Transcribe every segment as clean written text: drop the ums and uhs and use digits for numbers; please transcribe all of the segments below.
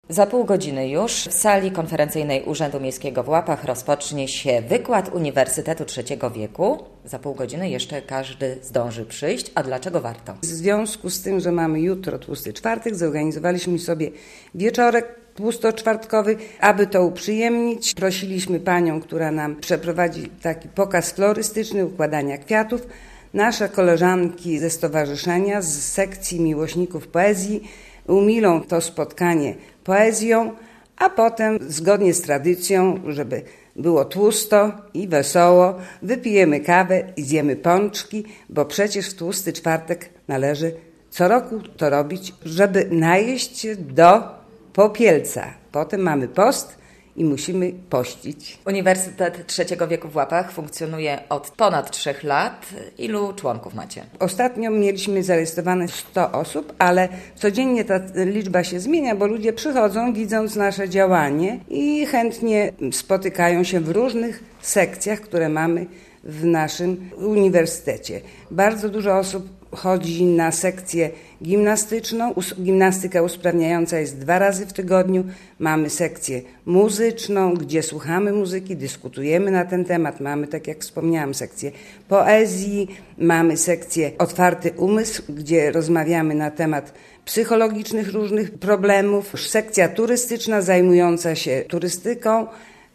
Za pół godziny już w sali konferencyjnej Urzędu Miejskiego w Łapach rozpocznie się wykład Uniwersytetu Trzeciego Wieku. Za pół godziny jeszcze każdy zdąży przyjść. A dlaczego warto? W związku z tym, że mamy jutro Tłusty Czwartek, zorganizowaliśmy sobie wieczorek tłustoczwartkowy. Aby to uprzyjemnić, prosiliśmy panią, która nam przeprowadzi taki pokaz florystyczny układania kwiatów. Nasze koleżanki ze stowarzyszenia, z sekcji miłośników poezji umilą to spotkanie poezją, a potem zgodnie z tradycją, żeby było tłusto i wesoło, wypijemy kawę i zjemy pączki, bo przecież w Tłusty Czwartek należy co roku to robić, żeby najeść się do popielca. Potem mamy post i musimy pościć. Uniwersytet Trzeciego Wieku w Łapach funkcjonuje od ponad 3 lat. Ilu członków macie? Ostatnio mieliśmy zarejestrowane 100 osób, ale codziennie ta liczba się zmienia, bo ludzie przychodzą, widząc nasze działanie i chętnie spotykają się w różnych sekcjach, które mamy w naszym uniwersytecie. Bardzo dużo osób chodzi na sekcję gimnastyczną. Gimnastyka usprawniająca jest 2 razy w tygodniu. Mamy sekcję muzyczną, gdzie słuchamy muzyki, dyskutujemy na ten temat. Mamy, tak jak wspomniałam, sekcję poezji. Mamy sekcję Otwarty Umysł, gdzie rozmawiamy na temat psychologicznych różnych problemów. Sekcja turystyczna zajmująca się turystyką.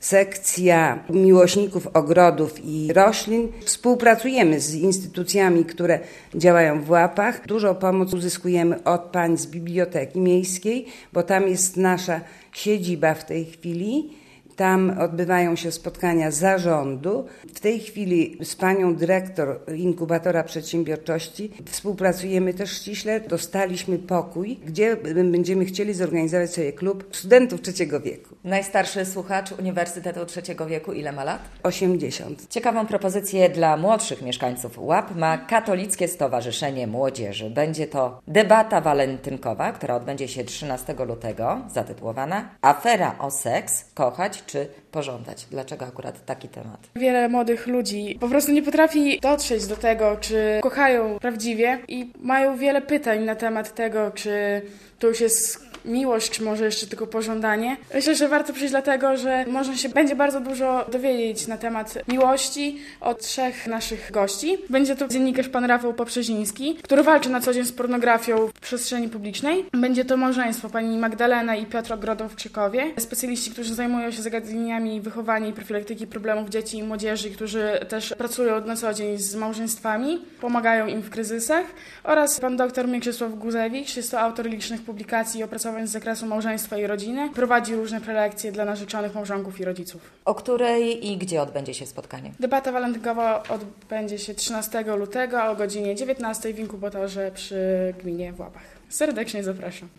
Sekcja miłośników ogrodów i roślin. Współpracujemy z instytucjami, które działają w Łapach. Dużo pomocy uzyskujemy od pań z Biblioteki Miejskiej, bo tam jest nasza siedziba w tej chwili. Tam odbywają się spotkania zarządu. W tej chwili z panią dyrektor Inkubatora Przedsiębiorczości współpracujemy też ściśle. Dostaliśmy pokój, gdzie będziemy chcieli zorganizować sobie klub studentów trzeciego wieku. Najstarszy słuchacz Uniwersytetu Trzeciego Wieku ile ma lat? 80. Ciekawą propozycję dla młodszych mieszkańców Łap ma Katolickie Stowarzyszenie Młodzieży. Będzie to debata walentynkowa, która odbędzie się 13 lutego, zatytułowana Afera o seks, kochać czy pożądać. Dlaczego akurat taki temat? Wiele młodych ludzi po prostu nie potrafi dotrzeć do tego, czy kochają prawdziwie i mają wiele pytań na temat tego, czy to już jest miłość, czy może jeszcze tylko pożądanie. Myślę, że warto przyjść dlatego, że można się będzie bardzo dużo dowiedzieć na temat miłości od 3 naszych gości. Będzie to dziennikarz pan Rafał Poprzeziński, który walczy na co dzień z pornografią w przestrzeni publicznej. Będzie to małżeństwo pani Magdalena i Piotr Ogrodowczykowie, specjaliści, którzy zajmują się zagadnieniami wychowania i profilaktyki problemów dzieci i młodzieży, którzy też pracują na co dzień z małżeństwami, pomagają im w kryzysach, oraz pan dr Mieczysław Guzewicz, jest to autor licznych publikacji i opracowań z zakresu małżeństwa i rodziny. Prowadzi różne prelekcje dla narzeczonych, małżonków i rodziców. O której i gdzie odbędzie się spotkanie? Debata walentynkowa odbędzie się 13 lutego o godzinie 19 w inkubatorze przy gminie w Łapach. Serdecznie zapraszam.